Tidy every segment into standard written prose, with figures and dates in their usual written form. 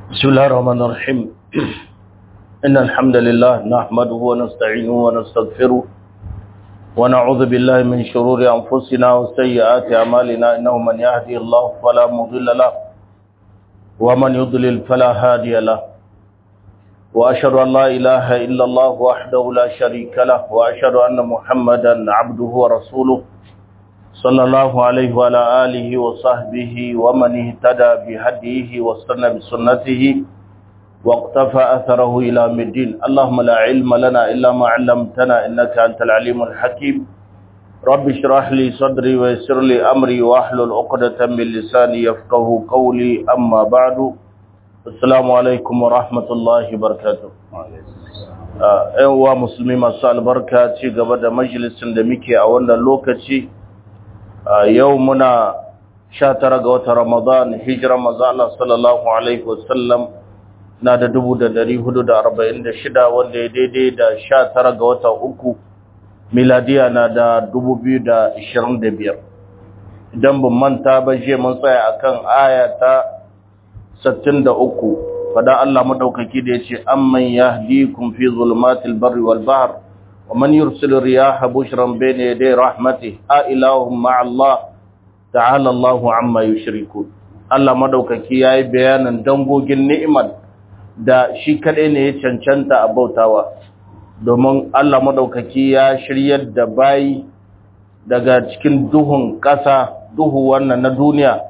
بسم الله الرحمن الرحيم إن الحمد لله نحمده ونستعينه ونستغفره ونعوذ بالله من شرور أنفسنا وسيئات أعمالنا إنه من يهدي الله فلا مضل له ومن يضلل فلا هادي له وأشهد أن لا إله إلا الله وحده لا شريك له وأشهد أن محمدا عبده ورسوله صلى الله عليه وعلى آله وصحبه ومن اهتدى بهديه واستنى بسنته واقتفى أثره إلى الدين. اللهم لا علم لنا إلا ما علمتنا إنك أنت العليم الحكيم. رب اشرح لي صدري ويسر لي أمري واحلل عقدة من لساني يفقه قولي. أما بعد السلام عليكم ورحمة الله وبركاته. أيها المسلمين البركة ci gaba da majalisin da muke a wannan lokaci. Yau muna 19 ga watan Ramadan, hijirar manzo Allah sallallahu alaihi wasallam na da 1446 wanda ya daidai da 19 ga watan uku miladiya na da 2025. Idan ban manta ba je mun tsaya akan aya ta 63 fada Allah madaukaki da yace amman yahdikum fi zulumatil barri wal bahr ومن يرسل الرياح بشرا بين يدي رحمته إله مع الله تعالى الله عما يشركون. Allah madaukaki yayi bayanin dangogin ni'imar da shi kadai ne ya cancanta a bautawa, domin Allah madaukaki ya shiryar da bayi daga cikin duhun ƙasa, duhu wannan na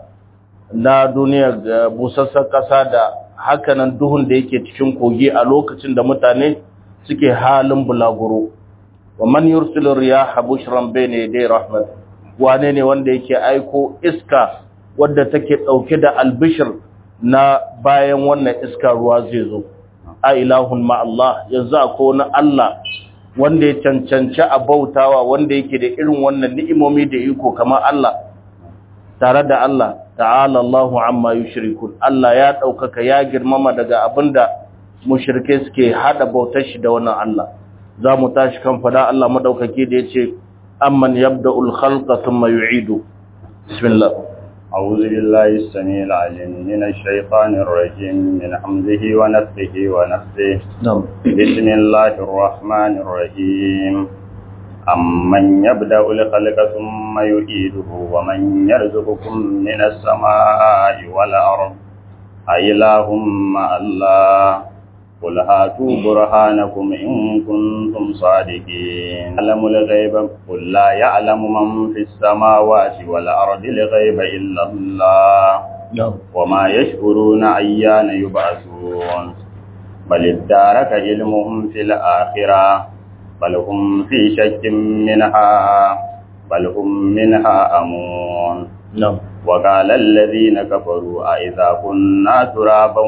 duniya ga busassar ƙasa da hakanan duhun da yake cikin kogi a lokacin da mutane suke halin bulaguro. wa man yursilu riyaha bushran bayna yaday rahmat, wane ne wanda yake aiko iska wadda take dauke da albishir na bayan wannan iska ruwa zai zo. A ilahun ma Allah, yanzu akwai wani Allah wanda ya cancanci a bautawa, wanda yake da irin wannan ni'imomi da iko kamar Allah. Tare da Allah ta'ala Allahu amma yushrikun, Allah ya daukaka ya girmama daga abinda mushrike suke hada bautar shi da wannan Allah. za mu tashi kan fada Allah madaukake da yace amman yabda'ul khalqa thumma yu'idu. Bismillah. أعوذ بالله السميع العليم من الشيطان الرجيم من حمزه ونفثه ونفثه. بسم الله الرحمن الرحيم أمن يبدأ الخلق ثم يعيده ومن يرزقكم من السماء والأرض أإله مع الله قل هاتوا برهانكم إن كنتم صادقين. يعلم الغيب قل لا يعلم من في السماوات والأرض الغيب إلا الله وما يشعرون أيان يبعثون بل ادارك علمهم في الآخرة بل هم في شك منها بل هم منها أمون. وقال الذين كفروا أئذا كنا ترابا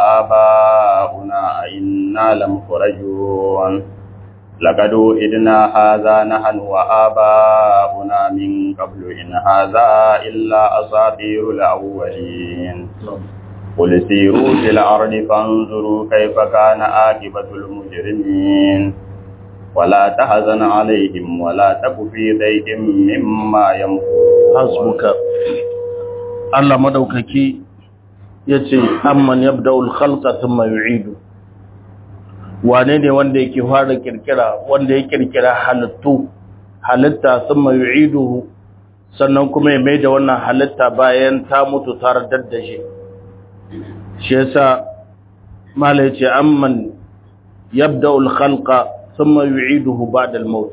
وآباؤنا أئنا لمخرجون لقد وعدنا هذا نحن وآباؤنا من قبل إن هذا إلا أساطير الأولين. قل سيروا في الأرض فانظروا كيف كان عاقبة المجرمين ولا تحزن عليهم ولا تك في ضيق مما يمكرون. حسبك. Allah madaukaki yace amman yabda'ul khalqa thumma yu'idu, wane ne wanda yake fara kirkira, wanda ya kirkira halitta thumma yu'iduhu, sannan kuma ya maida wannan halitta bayan ta mutu ta radar da shi. Shi yasa mala yace amman yabda'ul khalqa thumma yu'iduhu ba'da al-maut,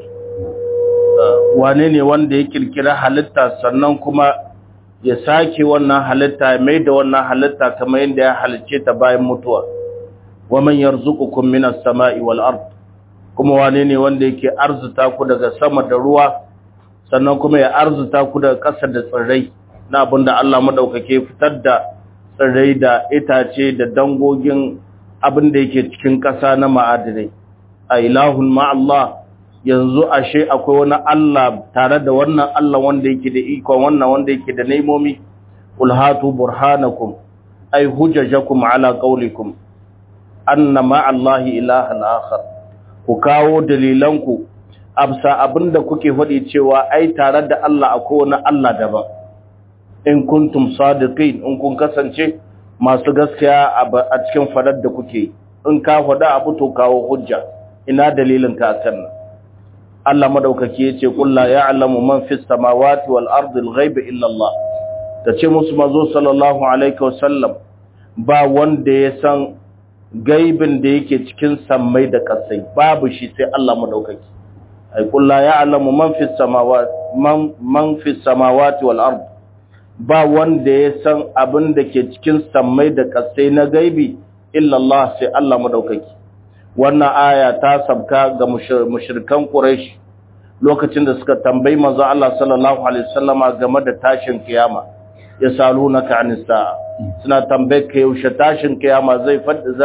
wane ne wanda ya kirkira halitta sannan kuma ya sake wannan halitta mai da wannan halitta kamar yadda ya halicce ta bayan mutuwa. Wa man yarzuqukum minas sama'i wal ard, kuma wane ne wanda yake arzuta ku daga sama da ruwa, sannan kuma ya arzuta ku daga ƙasa da tsirrai, na abinda Allah madaukake fitar da tsirrai da itace da dangogin abin da yake cikin ƙasa na ma'adinai. A ilahun ma Allah, yanzu ashe akwai wani Allah tare da wannan Allah wanda yake da ikon wannan wanda yake da naimomi. Qul hatu burhanakum ay hujjajakum ala qawlikum anna ma Allahi ilahan akhar, ku kawo dalilanku absa abinda kuke faɗi cewa ai tare da Allah akwai wani Allah daban. In kuntum sadiqin, in kun kasance masu gaskiya a cikin fadar da kuke in ka fada abu to kawo hujja ina dalilin ka akan nan Allah madaukaki yace qul la ya'lamu man fis samawati wal ardi al ghaiba illa Allah tace musu manzo sallallahu alaihi wasallam ba wanda ya san gaibin da yake cikin sammai da kasai babu shi sai Allah madaukaki ay qul la ya'lamu man fis samawati wal ardi ba wanda ya san abin da ke cikin sammai da kasai na gaibi illa Allah sai Allah madaukaki wannan aya ta sabka ga mushrikan Quraysh lokacin da suka tambayi manzo Allah sallallahu alaihi wasallama game da tashin kiyama yasalunaka anis sa'a suna tambaye ka yaushe tashin kiyama zai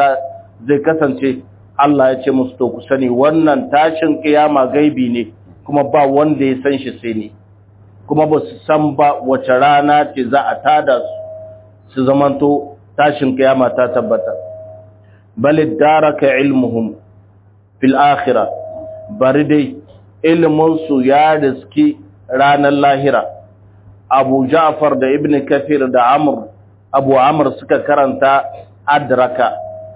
kasance Allah ya ce musu to ku sani wannan tashin kiyama gaibi ne kuma ba wanda ya san shi sai ni kuma ba su san ba wace rana ce za a tada su zamanto tashin kiyama ta tabbata bal daraka ilmuhum fil akhirah bari dai ilmun su ya riski ranar lahira Abu Ja'far da Ibn Kathir da Abu Amr suka karanta adraka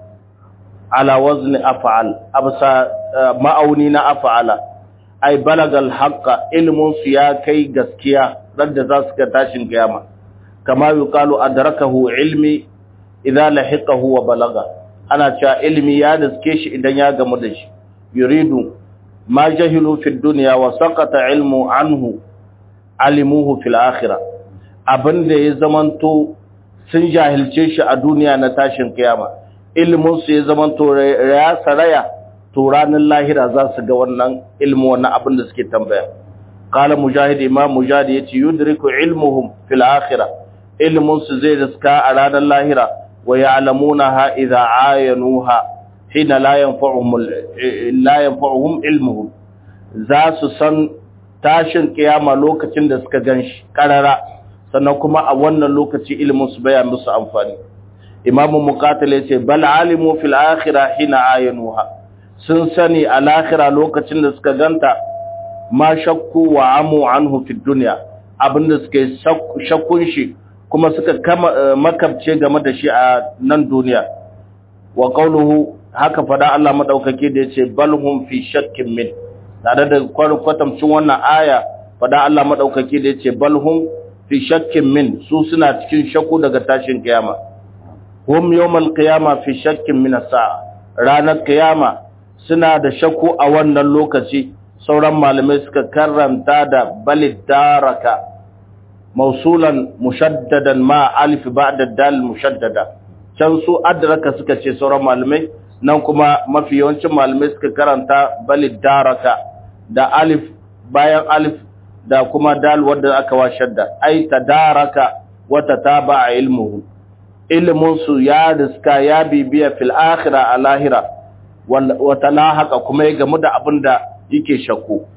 ala wazni af'al absa ma'auni na af'ala ay balagal haqqa ilmun su ya kai gaskiya radda za su ga tashin kiyama kama yuqalu adrakahu ilmi idza lahiqahu wa balaga ana cewa ilmi ya daske shi idan ya gamu da shi yuridu ma jahilu fi dunya wa saqata ilmu anhu alimuhu fil akhirah abinda ya zamanto sun jahilce shi a duniya na tashin kiyama ilmin su ya zamanto ya saraya to ranar lahira za su ga wannan ilmu wannan abinda suke tambaya qala mujahid imam mujahid yace yudriku ilmuhum fil akhirah ilmun su zai riska a ranar lahira wa ya'lamunaha idha ayanuha hina la yanfa'uhum ilmuhum za su san tashin kiyama lokacin da suka ganshi karara sannan kuma a wannan lokaci ilmin su baya musu amfani imam muqatil yace bal alimu fil akhirah hina ayanuha sun sani a lahira lokacin da suka ganta ma shakku wa amu anhu fid dunya abinda suke shakkun shi kuma suka makabce game da shi a nan duniya wa qawluhu haka fada Allah madaukake da yace balhum fi shakkin min tare da kwatamcin wannan aya fada Allah madaukake da yace balhum fi shakkin min su suna cikin shakku daga tashin kiyama hum yawmal qiyama fi shakkin min as-sa'a ranar kiyama suna da shakku a wannan lokaci sauran malamai suka karanta da balidaraka mausulan mushaddadan ma alif ba'da dal mushaddada can su adraka suka ce sauran malamai nan kuma mafi yawancin malamai suka karanta balidaraka da alif bayan alif da kuma dal wanda aka wa shadda ai tadaraka wa tataba ilmuhu ilmun su ya riska ya bibiya fil akhirah alahira wa talahaka kuma ya gamu da abinda yake shakku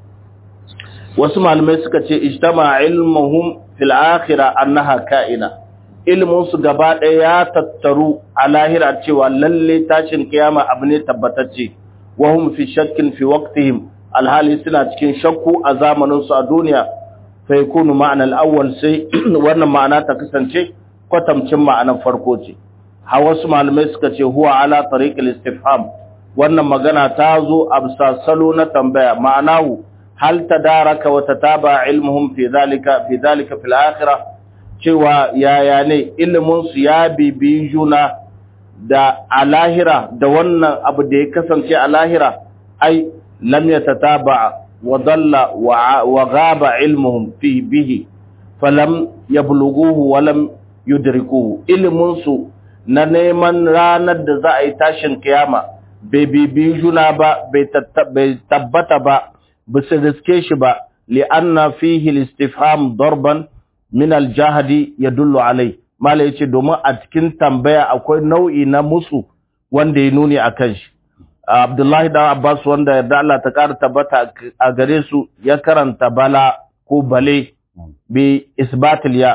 wasu malamai suka ce ijtama ilmuhum fil akhirah annaha ka'ina ilmun su gaba ɗaya ya tattaru a lahira cewa lalle tashin kiyama abu ne tabbatacce wa hum fi shakkin fi waqtihim alhali suna cikin shakku a zamanin su a duniya fa yakunu ma'ana al-awwal sai wannan ma'ana ta kasance kwatamcin ma'anar farko ce ha wasu malamai suka ce huwa ala tariqil istifham wannan magana ta zo a bisa salo na tambaya ma'anahu hal tadaraka wa tataba ilmuhum fi dhalika fil akhirah cewa yaya ne ilimin su ya bibi juna da alahira da wannan abu da ya kasance a lahira ai lam yatataba wa dalla wa ghaba ilmuhum fi bihi falam yablughuhu wa lam yudrikuhu ilimin su na neman ranar da za a yi tashin kiyama bai bibi juna ba bai tabbata ba bisa riske shi ba li'anna fihi al-istifham darban min al-jahdi yadullu alai mala yace domin a cikin tambaya akwai nau'i na musu wanda ya nuni akan shi Abdullahi da Abbas wanda yarda Allah ta ƙara tabbata a gare su ya karanta bala ko bale bi isbatil ya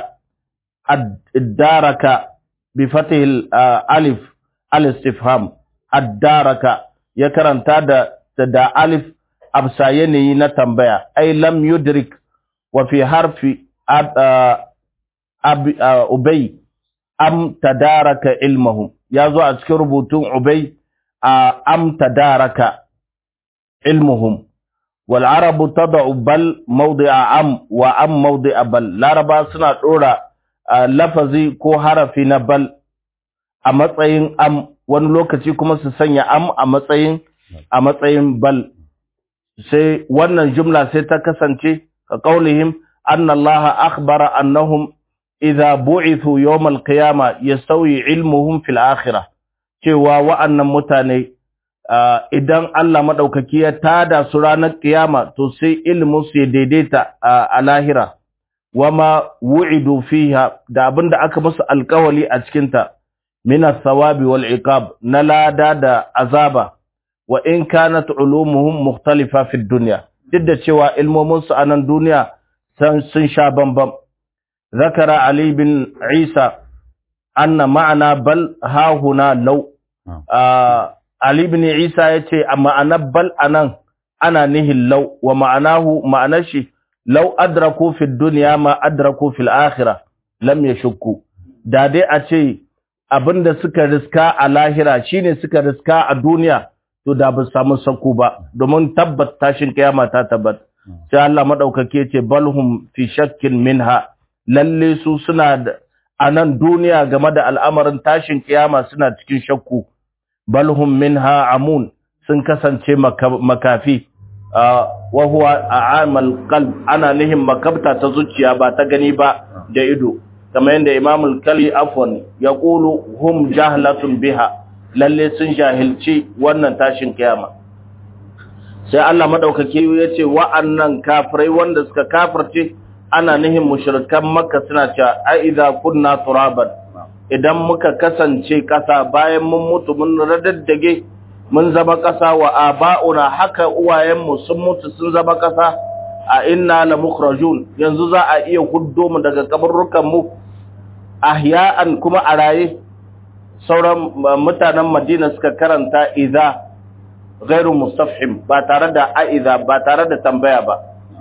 ad-daraka bi fathil alif al-istifham ad-daraka ya karanta da alif absa yanayi na tambaya ai lam yudrik wa fi harfi ubay am tadaraka ilmuhum yazo a cikin rubutun ubay am tadaraka ilmuhum wal arabu tad'u bal mawdi'a am wa am mawdi'a bal laraba suna dora lafazi ko harafi na bal a matsayin am wani lokaci kuma su sanya am a matsayin bal sai wannan jumla sai ta kasance ka qaulihim anna allaha akhbara annahum idza bu'ithu yawm al-qiyamah yastawi ilmuhum fil akhirah cewa wa'annan mutane idan Allah madaukaki ya tada su ranar kiyama to sai ilmin su ya daidaita a lahira wama wu'idu fiha da abinda aka musu alƙawali a cikin ta min as-sawabi wal iqab na lada da azaba wa in kanat ulumuhum mukhtalifa fi dunya duk da cewa ilmomin su a nan duniya sun sha bambam zakara ali bin isa anna ma'ana bal ha huna law ali bin isa yace ma'ana bal anan ana nihin law wa ma'anahu ma'anar shi law adraku fi dunya ma adraku fil akhirah lam yashukku da dai a ce abinda suka riska a lahira shine suka riska a duniya to da ba samu sakku ba domin tabbat tashin kiyama ta tabbat sai Allah madaukake ce balhum fi shakkin minha lalle su suna a nan duniya game da al'amarin tashin kiyama suna cikin shakku balhum minha amun sun kasance makafi wa huwa a'amal qalb ana nihin makabta ta zuciya ba ta gani ba da ido kamar yadda Imam al-Kali afwan yaqulu hum jahlatun biha lalle sun jahilci wannan tashin kiyama sai Allah madaukake yace wa'annan kafirai wanda suka kafirce ana nihin mushrikan Makka suna cewa a idza kunna turaban idan muka kasance kasa bayan mun mutu mun radaddage mun zama kasa wa aba'una haka uwayenmu sun mutu sun zama kasa a inna la mukhrajun yanzu za a iya huddo mu daga kaburrukan mu ahya'an kuma a raye sauran mutanen Madina suka karanta idza ghairu mustafhim ba tare da aiza ba tare da tambaya ba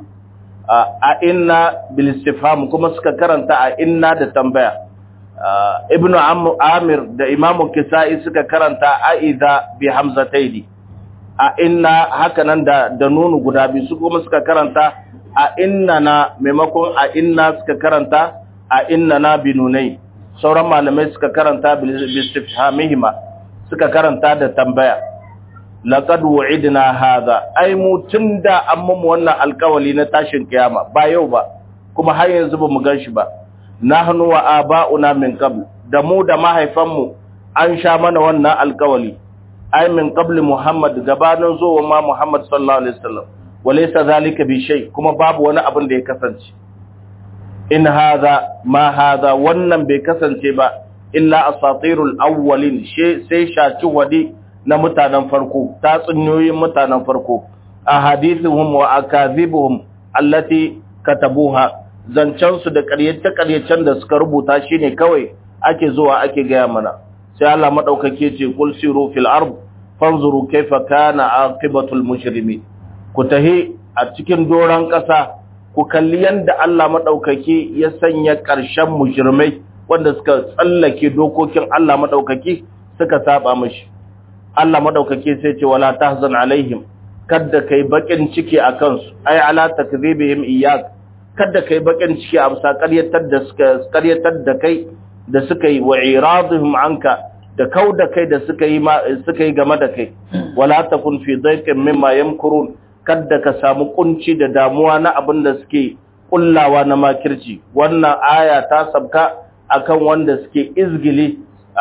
a inna bil istifham kuma suka karanta a inna da tambaya ibnu amir da imam kisai suka karanta aiza bi hamzataini a inna haka nan da nunu guda biyu su kuma suka karanta a innana maimakon a inna suka karanta a innana binunai sauran malamai suka karanta bil istifhamihima suka karanta da tambaya laqad wu'idna hadha ai mu tunda an mu wannan alƙawali na tashin kiyama ba yau ba kuma har yanzu ba mu ganshi ba nahnu wa aba'una min qabl da mu da mahaifanmu an sha mana wannan alƙawali ai min qabl muhammad gabanin zuwa ma muhammad sallallahu alaihi wasallam walaysa zalika bi shay kuma babu wani abin da ya kasance in hadha ma hadha wannan bai kasance ba illa asatirul awwalin sai shaci wadi na mutanen farko tatsuniyoyin mutanen farko ahadithuhum wa akazibuhum allati katabuha zancan su da ƙaryace-ƙaryacen da suka rubuta shine kawai ake zuwa ake gaya mana sai Allah madaukake ce kul siru fil ard fanzuru kayfa kana aqibatul mujrimin ku tahi a cikin doran ƙasa ku kalli yanda Allah madaukake ya sanya ƙarshen mujrimai wanda suka tsallake dokokin Allah madaukake suka saba mishi Allah madaukake sai ce wala tahzan alaihim kada kai bakin ciki akan su ai ala takdhibihim iyyak kada kai bakin ciki a bisa ƙaryatar da kai da suka yi wa iradihim anka da kauda kai da suka yi game da kai wala takun fi dhaiqin mimma yamkurun kada ka samu kunci da damuwa na abin da suke kullawa na makirci wannan aya ta sabka akan wanda suke izgili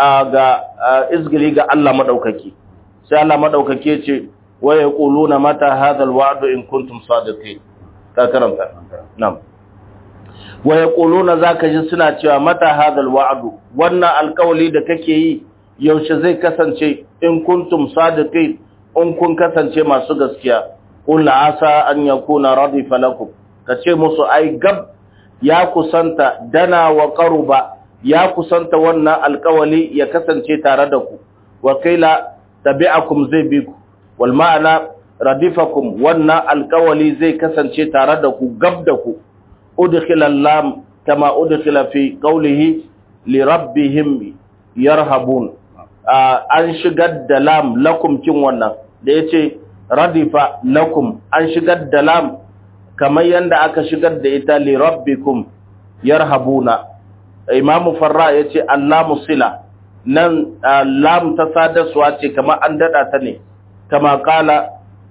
ga Allah madaukaki sai Allah madaukake ce wa yaquluna mata hadha alwa'du in kuntum sadiqin ka karanta na'am wa yaquluna zaka ji suna cewa mata hadha alwa'du wannan alƙawli da kake yi yaushe zai kasance in kuntum sadiqin in kun kasance masu gaskiya qul asa an yakuna radifa lakum kace musu ai gab ya kusanta dana wa qaruba ya kusanta wannan alƙawali ya kasance tare da ku wa kaila tabi'akum zai bi ku wal ma'ana radifakum wannan alƙawali zai kasance tare da ku gab da ku udkhila lam kama udkhila fi qawlihi li rabbihim yarhabun an shigar da lam lakum kin wannan da yace radifa lakum an shigar da lam kamar yanda aka shigar da ita li rabbikum yarhabuna. Imam Farra yace allamu sila nan lam ta sadaswa ce kamar an dada ta ne kama kala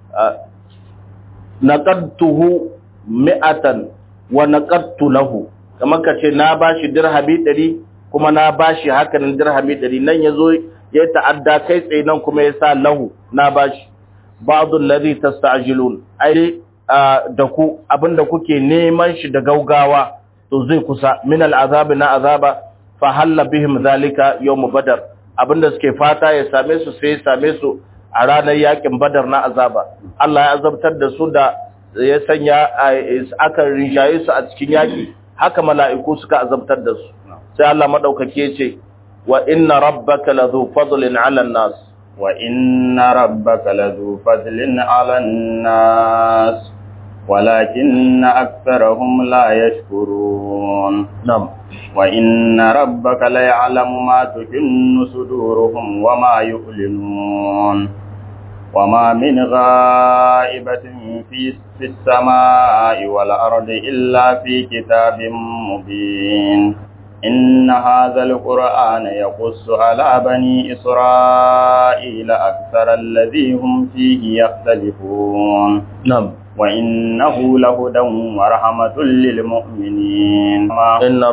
naqadtuhu mi'atan wa naqadtu lahu kamar kace na bashi dirhami 100 kuma na bashi hakanin dirhami 100 nan yazo ya ta'adda kai tsaye nan kuma yasa lahu na bashi ba'd alladhi tasta'jilun ai da ku abinda kuke neman shi da gaugawa to zai kusa min al'azab na azaba fa halla bihim zalika yawm badar abinda suke fata ya same su sai ya same su a ranar yakin badar na azaba Allah ya azabtar da su da ya sanya aka rinshaye su a cikin yaki haka mala'iku suka azabtar da su sai Allah madaukake ce wa inna rabbaka ladhu fadlin 'ala an-nas wa inna rabbaka ladhu fadlin 'ala an-nas walakinna aktharahum la yashkurun na'am wa inna rabbaka la ya'lamu ma tukinnu suduruhum wa ma yu'linun وما من غائبة في السماء والأرض إلا في كتاب مبين إن هذا القرآن يقص على بني إسرائيل أكثر الذي هم فيه يختلفون نعم وإنه لهدى ورحمة للمؤمنين إن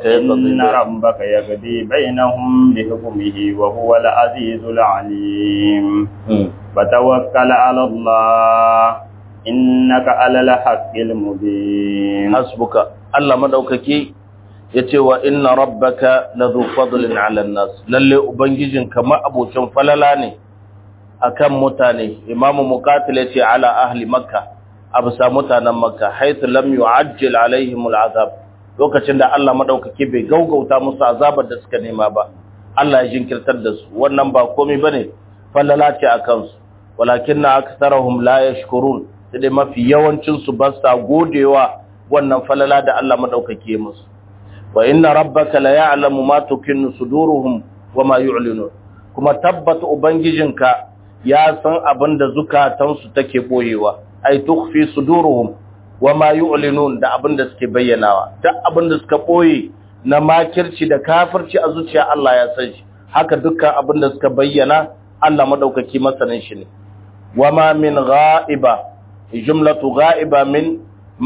ربك يقضي بينهم بحكمه وهو العزيز العليم فتوكل على الله إنك على الحق المبين حسبك الله مدوككي yace wa inna rabbaka ladhu fadlin 'ala an-nas lalle ubangijinka ma abocin falala ne akan mutane imamu muqatil yace ala ahli makka abusa mutanen makka haythu lam yu'ajjil alaihim al'azab lokacin da Allah madaukake bai gaugauta musu azabar da suka nema ba Allah ya jinkirtar da su wannan ba komai bane falala ce akan su walakinna aktharuhum la yashkurun sai mafi yawancin su ba sa godewa wannan falala da Allah madaukake musu wa inna rabbaka la ya'lamu ma tukinnu suduruhum wa ma yu'linun kuma tabbata ubangijinka ya san abinda zukatansu take boyewa ay tukhfi suduruhum wa ma yu'linun da abinda suke bayyanawa duk abinda suka boye na makirci da kafirci a zuciya Allah ya san shi haka dukkan abinda suka bayyana Allah madaukaki masanin shi ne wa ma min ghaiba jumlatu ghaiba min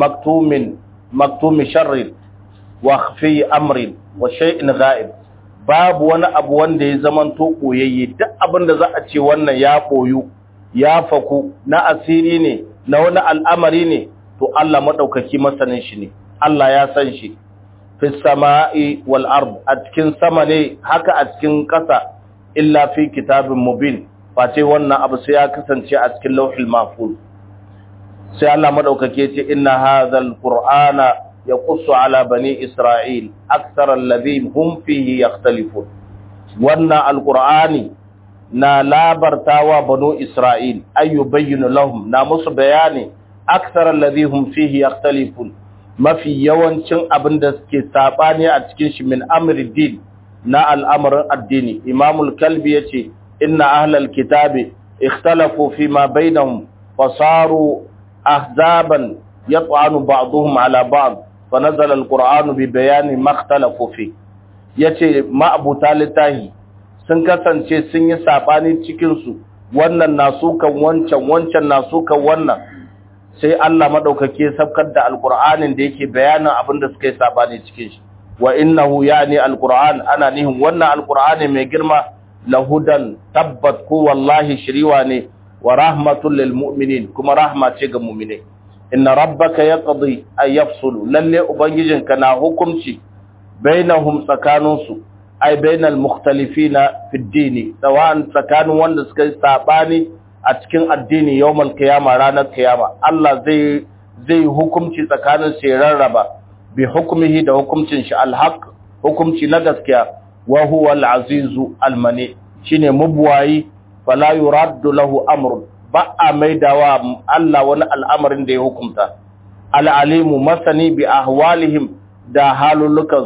maktumi sharrin wa khfi amrin wa shay'in ghaib babu wani abu wanda ya zamanto koyayye duk abinda za a ce wannan ya koyu ya faku na asiri ne na wani al'amari ne to Allah madaukaki masanin shi ne Allah ya san shi fis sama'i wal ard a cikin sama ne haka a cikin ƙasa illa fi kitabin mubin face wannan abu sai ya kasance a cikin lauhil mahfuz sai Allah madaukake ce inna hadhal qur'ana yaqussu ala bani isra'il akthar alladhi hum fihi yakhtalifun wannan alqur'ani na labartawa banu isra'il ay yubayyinu lahum na musu bayani akthar alladhi hum fihi yakhtalifun mafi yawancin abinda suke sabani a cikin shi min amri din na al'amarin addini imamul kalbi yace inna ahlal kitabi ikhtalafu fi ma bainahum fasaru ahzaban yat'anu ba'dhum ala ba'd fanazala alqur'anu bi bayani ma ikhtalafu fi yace ma'abuta litahi sun kasance sun yi sabani cikin su wannan nasukan wancan nasukan wannan sai Allah madaukake sabkar da alqur'anin da yake bayanin abinda suka yi sabani cikin shi wa innahu yani alqur'an ana nihin wannan alqur'ani mai girma lahudan tabbat ko wallahi shiriwa ne wa rahmatul lil mu'minin kuma rahma ce ga mu'mine inna rabbaka yaqdi ay yafsulu lalle ubangijinka na hukunci bainahum tsakanunsu ay bainal mukhtalifina fi ad-din sawan tsakanin wanda suka yi sabani a cikin addini yawmal qiyama ranar qiyama Allah zai hukunci tsakanin su rarraba bi hukmihi da hukuncin shi al-haq hukunci na gaskiya wa huwa al-azizu al-mani shine mubwayi fala yuraddu lahu amrun ba a maidawa Allah wani al'amarin da ya hukunta al-alimu masani bi ahwalihim da halulukansu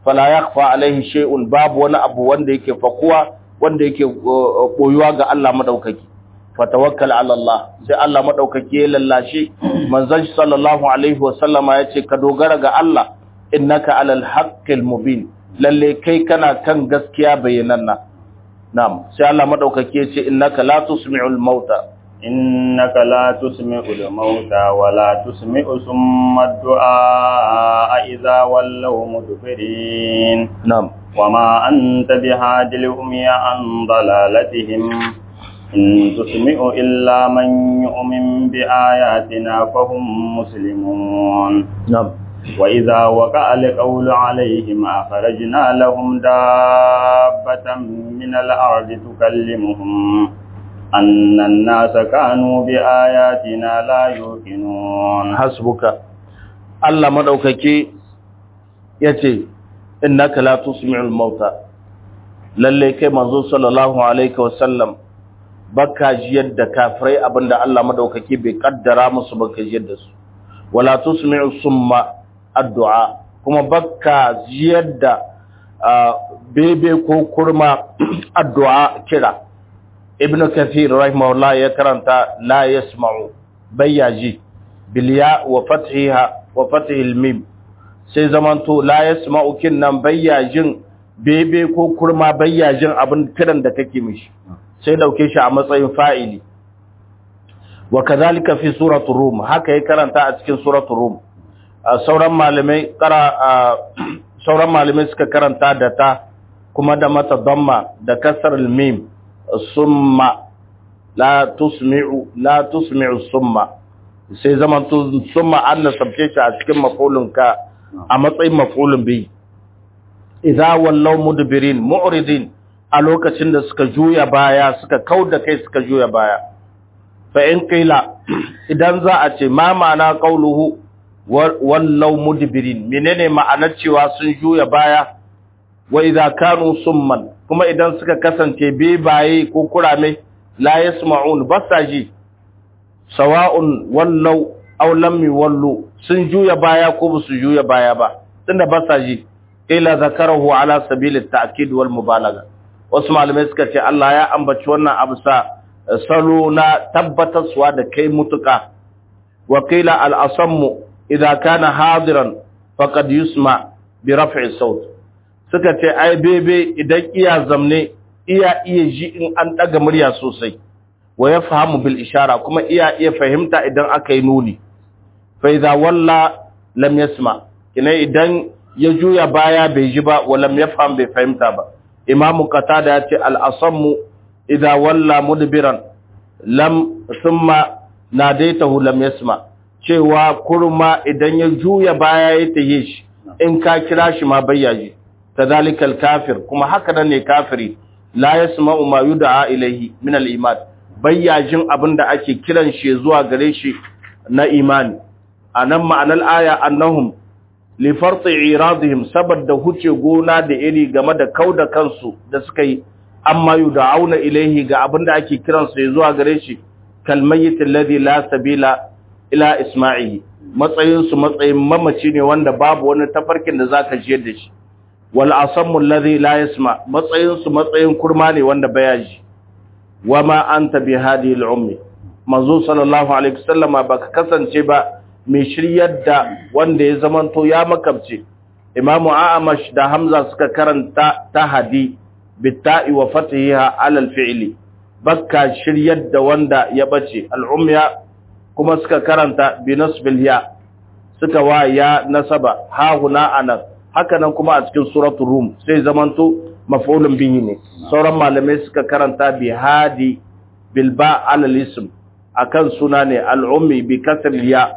fala yakhfa alaihi shay'un, babu wani abu wanda yake fakuwa wanda yake boyuwa ga Allah madaukaki. Fatawakkal ala Allah, sai Allah madaukaki ya lallashi manzon sallallahu alaihi wasallama yace ka dogara ga Allah, innaka alal haqqil mubin, lalle kai kana kan gaskiya bayananna. Na'am, sai Allah madaukaki yace innaka la tusmi'ul mauta, innaka la tusmi'ul mauta wa la tusmi'u summa du'a idza wallaw mudbirin. Na'am, wama anta bihadil umya an dalalatihim in tusmi'u illa man yu'min bi ayatina fahum muslimun. na'am, وإذا وقع القول عليهم أخرجنا لهم دابة من الأرض تكلمهم أن الناس كانوا بآياتنا لا يوقنون. حسبك. الله مدوكاكي yace innaka la tusmi'ul mauta, lalle kai manzo sallallahu alaihi wasallam baka jiyar da kafirai abinda Allah madaukaki bai kaddara musu, baka jiyar da su. Wala tusmi'u summa addu'a, kuma baka jiyar da bebe ko kurma addu'a kira. Ibn Kathir rahimahullah ya karanta la yasma'u, bayyaji bilya wa fathil mim, sai zamanto la yasma'u kinnan bayyajin bebe ko kurma bayyajin abin kiran da kake mishi, sai dauke shi a matsayin fa'ili. Wa kadhalika fi suratul rum, haka ya karanta a cikin suratul rum. Sauran malamai suka karanta da ta kuma da mata damma da kasar mim, summa la tusmi'u summa, sai zaman summa an nasabce shi a cikin maf'ulun ka a matsayin maf'ulun bi. Idza wallaw mudbirin mu'ridin, a lokacin da suka juya baya, suka kauda kai suka juya baya. Fa in qila, idan za a ce ma ma'ana qauluhu wallau mudbirin, menene ma'anar cewa sun juya baya? Wa idza kanu summan, kuma idan suka kasance bebaye ko kurame, la yasma'un, basaji, sawa'un wallau aw lam yuwallu, sun juya baya ko ba su juya baya ba, tunda basaji. Ila zakarahu ala sabil at-ta'kid wal mubalagha, wasu malamai suka ce Allah ya ambaci wannan abu sa salo na tabbatarwa da kai mutuka. Wa qila al-asammu idza kana hadiran faqad yusma bi raf'i saut, suka ce ai bebe idan iya zamne iya ji in an daga murya sosai, wa yafhamu bil ishara, kuma iya fahimta idan aka yi nuni. Fa idza walla lam yasma, kina idan ya juya baya bai ji ba, wa lam yafham bai fahimta ba. Imam Qatada ya ce al-asammu idza walla mudbiran lam thumma nadaitahu lam yasma, cewa kurma idan ya juya baya ya taye shi, in ka kira shi ma bayyaji. Kadhalikal kafir, kuma haka nan ne kafiri, la yasma'u ma yud'a ilayhi min al-iman, bayyajin abinda ake kiran shi zuwa gare shi na imani. Anan ma'anar aya annahum li farti iradihim, saboda huce gona da iri game da kauda kansu da suka yi, amma yud'auna ilayhi ga abinda ake kiransu zuwa gare shi, kalmayyit alladhi la sabila ila isma'ihi, matsayinsu matsayin mamaci ne wanda babu wani tafarkin da zaka jiyar da shi. Wal asammu alladhi la yasma, matsayinsu matsayin kurma ne wanda baya ji. Wama anta bi hadihi al-ummi, manzo sallallahu alaihi wasallama baka kasance ba mai shiryar da wanda ya zamanto ya makabce. Imamu A'amash da Hamza suka karanta tahadi bitta'i wa fatiha ala al-fi'li, baka shiryar da wanda ya bace. Al-umya kuma suka karanta bi nasbil ya, suka wa ya nasaba ha huna anan. Haka nan kuma a cikin suratul rum sai zamanto maf'ulun bihi ne. Sauran malamai suka karanta bi hadi bil ba ala al-ism, akan suna ne. Al-ummi bi kasr ya,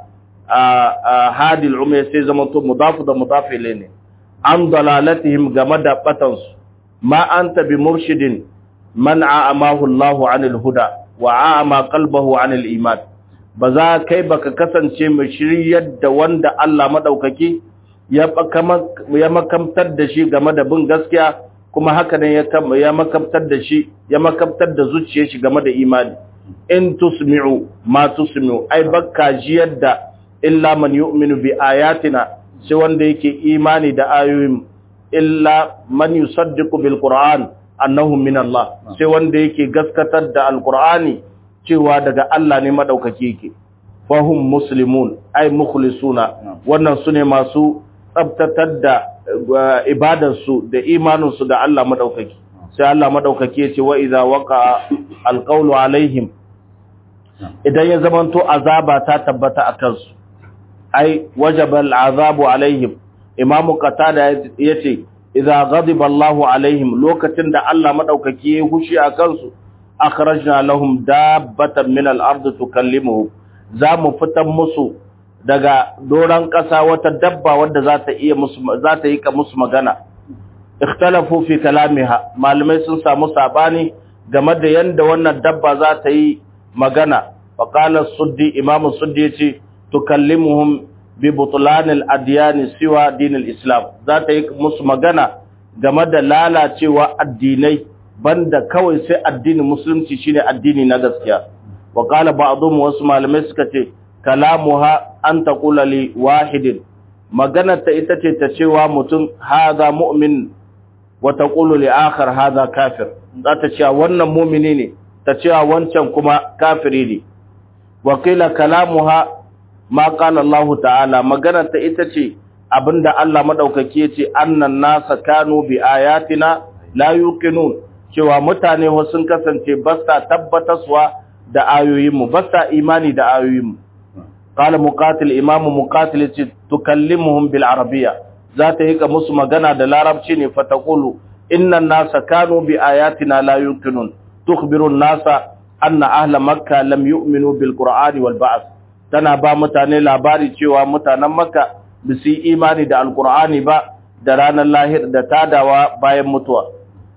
hadi al-ummi sai zamanto mudaf da mudaf ilayhi ne. An dalalatihim, game da batansu. Ma anta bi murshidin man a'amahu Allahu 'anil huda wa a'ama qalbahu 'anil iman, ba za kai baka kasance mai shiryar da wanda Allah madaukaki ya makamtar da shi game da bin gaskiya, kuma haka ne ya makamtar da shi, ya makamtar da zuciyar shi game da imani. In tusmi'u ma tusmi'u, ai baka jiyar da illa man yu'minu bi ayatina, sai wanda yake imani da ayoyin. illa man yusaddiqu bil Qur'an annahu min Allah, sai wanda yake gaskatar da alqur'ani cewa daga Allah ne madaukaki yake. Fahum muslimun ay mukhlisuna, wannan sune masu tsabtatar da ibadarsu da imaninsu ga Allah madaukaki. Sai Allah madaukaki ya ce wa idza waqa alqawlu alaihim, idan ya zamanto azaba ta tabbata akan su, ai wajaba al'azabu alaihim. Imamu Qatada yace idza ghadiba Allahu alaihim, lokacin da Allah madaukaki ya hushi akan su, akhrajna lahum dabbatan min al-ardi tukallimuhum, za mu fitar musu daga doran kasa wata dabba wadda za ta yi ka musu magana. Ikhtalafu fi kalamiha, malamai sun samu sabani game da yanda wannan dabba za ta yi magana. Faqala Suddi, Imam Suddi yace tukallimuhum bi butlan al-adyan siwa din al-islam, za ta yi musu magana game da lalacewa addinai banda kawai sai addinin musulunci shine addini na gaskiya. Wa qala ba'dhum, wasu malamai suka ce kalamuha an taqula li wahidin, magana ta ita ce ta cewa mutum hadha mu'min wa taqulu li akhar hadha kafir, za ta cewa wannan mu'mini ne, ta cewa wancan kuma kafiri ne. Wa qila kalamuha ma qala Allah ta'ala, magana ta ita ce abinda Allah madaukaki yace annan nasa kanu bi ayatina la yuqinun, cewa mutane sun kasance ba sa tabbataswa da ayoyinmu, ba sa imani da ayoyinmu. Qala Muqatil, Imam Muqatil yace tukallimuhum bil arabiyya, za ta yi ka musu magana da larabci ne. Fataqulu innan nasa kanu bi ayatina la yuqinun, tukhbiru an-nasa anna ahla Makkah lam yu'minu bil Qur'ani wal ba'th, tana ba mutane labari cewa mutanen Makka ba su yi imani da Al-Qur'ani ba da ranar lahir da tadawa bayan mutuwa.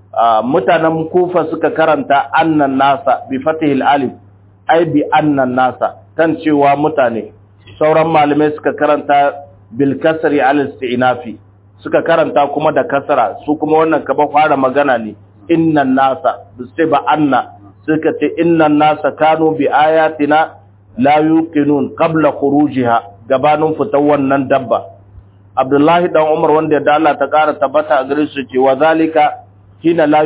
Mutanen Kufa suka karanta annan nasa bi fatihil alif, ai bi annan nasa, kan cewa mutane. Sauran malamai suka karanta bil kasri al isti'nafi, suka karanta kuma da kasra, su kuma wannan kaba fara magana ne, innan nasa, sai ba anna, suka ce innan nasa kanu bi ayatina la yuqinun qabla khurujiha, gabanin fitar wannan dabba. Abdullahi dan Umar, wanda da Allah ta kara tabbata a gare su, ce wa zalika hina la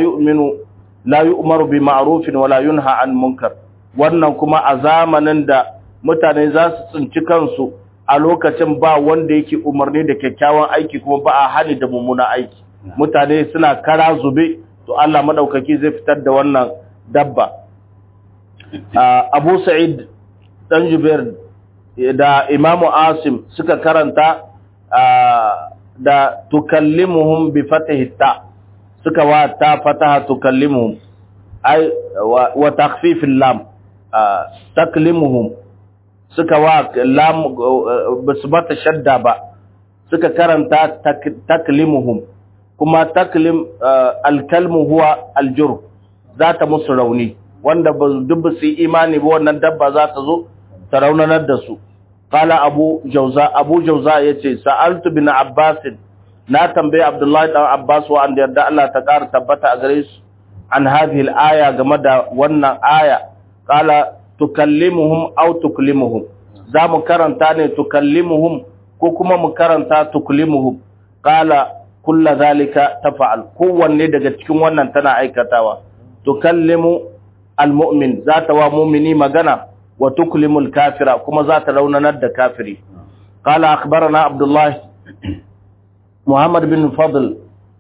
yu'maru bi ma'rufin wa la yunha an munkar, wannan kuma a zamanin da mutane za su tsinci kansu a lokacin ba wanda yake umarni da kyakkyawan aiki kuma ba a hani da mummuna aiki, mutane suna kara zube, to Allah madaukaki zai fitar da wannan dabba. Abu Sa'id dan Jubair da Imam Asim suka karanta da tukallimuhum bi fatihi ta, suka wa ta fataha tukallimuhum, ai wa takhfifil lam taklimuhum, suka wa lam basu bata shadda ba, suka karanta taklimuhum. Kuma taklim alkalmu huwa aljur, za ta musu rauni, wanda duk su imani ba wannan dabba za ta zo ta raunanar da su. Qala Abu Jawza yace sa'altu bin Abbas, na tambaye Abdullahi dan Abbas wa an yarda Allah ta ƙara tabbata a gare su, an hadhihi al-aya, game da wannan aya. Qala tukallimuhum aw tuklimuhum, za mu karanta ne tukallimuhum ko kuma mu karanta tuklimuhum. Qala kullu zalika tafa'al, kowanne daga cikin wannan tana aikatawa. Tukallimu al-mu'min, za ta wa mu'mini magana, wa tuklimu al-kafira, kuma za ta raunanar da kafiri. Qala akhbarana Abdullah محمد بن فضل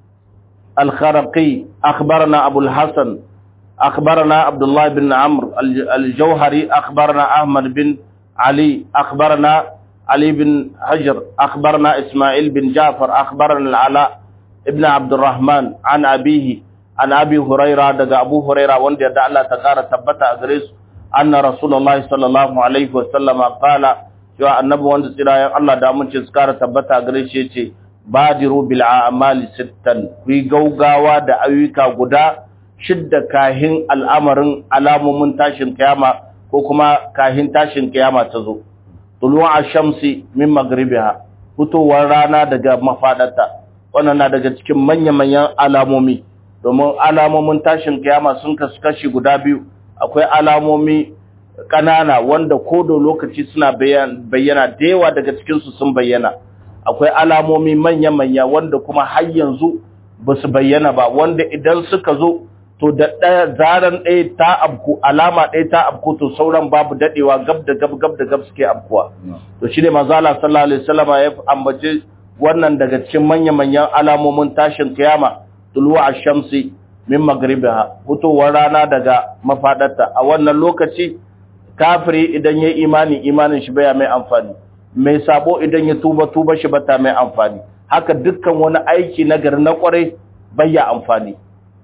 الخرقي أخبرنا أبو الحسن أخبرنا عبد الله بن عمرو الجوهري أخبرنا أحمد بن علي أخبرنا علي بن حجر أخبرنا إسماعيل بن جعفر أخبرنا العلاء ابن عبد الرحمن عن أبيه عن أبي هريرة دقى أبو هريرة وندي دع الله تقارى ثبت أدريس أن رسول الله صلى الله عليه وسلم قال جاء النبي وندي سرايا الله دامن تذكار ثبت أدريس يتي badiru bil a'mali sittan, ku gaugawa da ayyuka guda shidda kahin al'amarin alamomin tashin kiyama ko kuma kahin tashin kiyama ta zo. Tulu'a shamsi min magribiha, fitowar rana daga mafadarta, wannan na daga cikin manya-manyan alamomi, domin alamomin tashin kiyama sun kasu kashi guda biyu. Akwai alamomi ƙanana wanda ko da lokaci suna bayyana, da yawa daga cikinsu sun bayyana. akwai alamomi manya-manya wanda kuma har yanzu ba su bayyana ba, wanda idan suka zo to da zaran ɗaya ta abku, alama ɗaya ta abku, to sauran babu daɗewa gab da gab suke abkuwa. To shi ne manzo Allah sallallahu alaihi wasallam ya ambace wannan daga cikin manya-manyan alamomin tashin kiyama, tuluwa ash-shamsi min maghribiha, fitowar rana daga mafadarta. A wannan lokaci kafiri idan ya imani, imanin shi baya mai amfani, mai sabo idan ya tuba shi bata mai amfani, haka dukkan wani aiki na gari na kwarai baya amfani.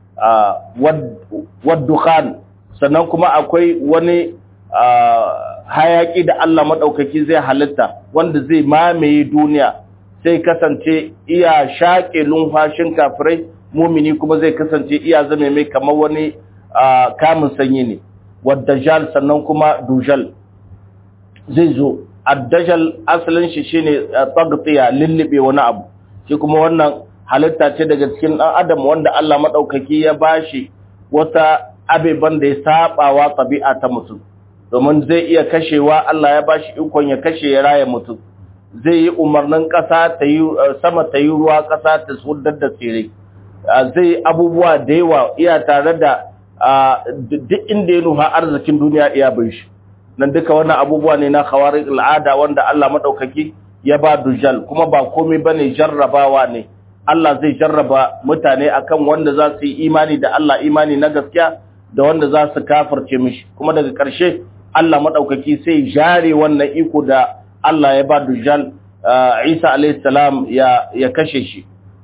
Waddukhan, sannan kuma akwai wani hayaki da Allah maɗaukaki zai halitta wanda zai mamaye duniya, sai kasance iya shaƙe lumfashin kafirai, mumini kuma zai kasance iya zame mai kamar wani kamun sanyi ne. Waddajal, sannan kuma dujal zai zo. Addajal asalin shi shine tagtiya, lullube wani abu, shi kuma wannan halitta ce daga cikin ɗan adam wanda Allah maɗaukaki ya bashi wata abeban da ya saɓawa ɗabi'a ta mutum, domin zai iya kashewa, Allah ya bashi ikon ya kashe ya raya mutum, zai yi umarnin ƙasa ta yi sama, ta yi ruwa, ƙasa ta sudar da tsire, zai abubuwa da yawa, iya tare da duk inda ya nufa arzikin duniya iya bai shi. Nan duka wannan abubuwa ne na khawariq al'ada wanda Allah maɗaukaki ya ba dujal, kuma ba komai bane, jarrabawa ne. Allah zai jarraba mutane akan wanda za su yi imani da Allah, imani na gaskiya, da wanda za su kafirce mishi, kuma daga ƙarshe Allah maɗaukaki sai jare wannan iko da Allah ya ba dujal, Isa alayhi salam ya kashe shi.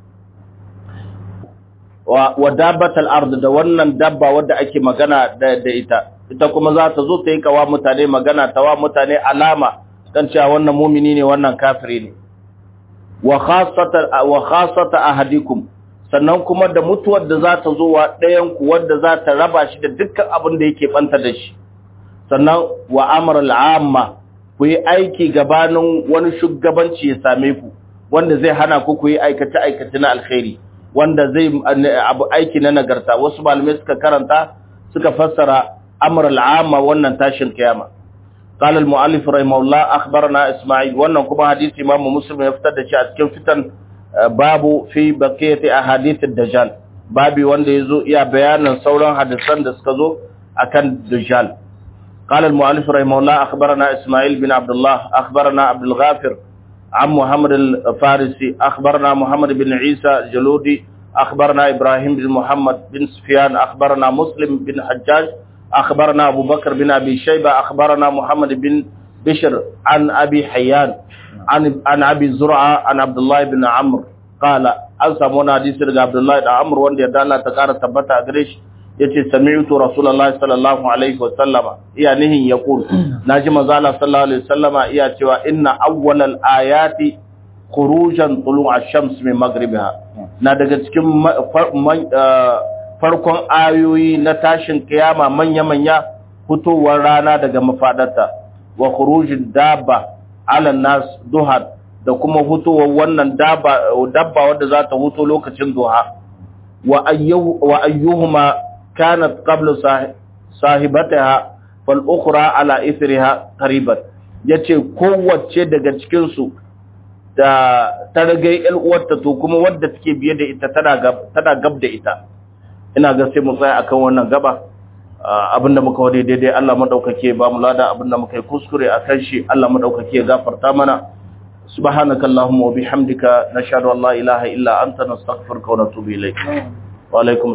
Wa dabbatal ard, da wannan dabba wadda ake magana da ita kuma za ta zo ta yi kawa mutane magana, ta wa mutane alama kan cewa wannan mumini ne, wannan kafiri ne. Wa khasata ahadikum, sannan kuma da mutuwar da za ta zo wa ɗayan ku, wanda za ta raba shi da dukkan abin da yake banta da shi. Sannan wa amr al'amma, ku yi aiki gabanin wani shugabanci ya same ku, wanda zai hana ku yi aikace na alkhairi, wanda zai abu aiki na nagarta. Wasu malamai suka karanta suka fassara amr al'amma wannan tashin kiyama. قال المؤلف رحمه الله أخبرنا إسماعيل، wannan kuma hadisi Imam Muslim ya fitar da shi a cikin fitan babu fi baqiyati ahadith ad-dajjal, babi wanda yazo iya bayanan sauran hadisan da suka zo akan dajjal. قال المؤلف رحمه الله أخبرنا إسماعيل بن عبد الله أخبرنا عبد الغافر عن محمد الفارسي أخبرنا محمد بن عيسى جلودي أخبرنا إبراهيم بن محمد بن سفيان أخبرنا مسلم بن حجاج أخبرنا أبو بكر بن أبي شيبة أخبرنا محمد بن بشر عن أبي حيان عن أبي زرعة عن عبد الله بن عمرو قال أنسمونا حديث عبد الله بن عمرو وان يدانا تكار تبتا أغريش يتي سمعت رسول الله صلى الله عليه وسلم يعني يقول ناجم زالة صلى الله عليه وسلم يأتي إن أول الآيات خروجا طلوع الشمس من مغربها نادقت كم farkon ayoyi na tashin kiyama manya-manya, fitowar rana daga mafadarta, wa khurujid dabba ala nas duha, da kuma fitowar wannan dabba wadda za ta huto lokacin duha, wa ayyuhuma kanat qabla sahibataha fal ukhra ala ithriha qariban, yace kowace daga cikin su da ta rage uwarta, to kuma wadda take biye da ita tana gab da ita. Ina ga sai mu tsaya akan wannan gaba, abinda muka wade daidai Allah madaukake ba mu lada, abinda muka yi kuskure akan shi Allah madaukake gafarta mana. Subhanakallahumma wa bihamdika nashhadu an la ilaha illa anta nastaghfiruka wa natubu ilayk. Wa alaikum